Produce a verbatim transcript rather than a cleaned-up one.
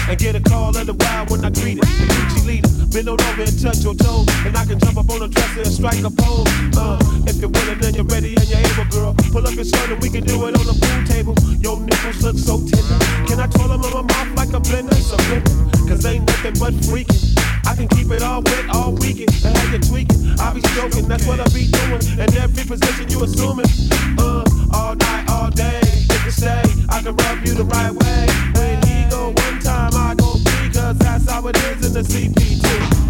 and get a call of the wild when I greet it. Gucci leader, bend on over and touch your toes, and I can jump up on a dresser and strike a pose. Uh, if you're willing and you're ready and you're able, girl, pull up your shirt and we can do it on the pool table. Your nipples look so tender. Can I twirl them on my mouth like a blender? Surrender, cause ain't nothing but freaking. I can keep it all wet all weekend, and how you tweaking, I'll be stroking, that's what I be doing. And every position you assuming, uh, all night, all day. If you stay, I can rub you the right way. When he go one time, I go three, cause that's how it is in the C P T.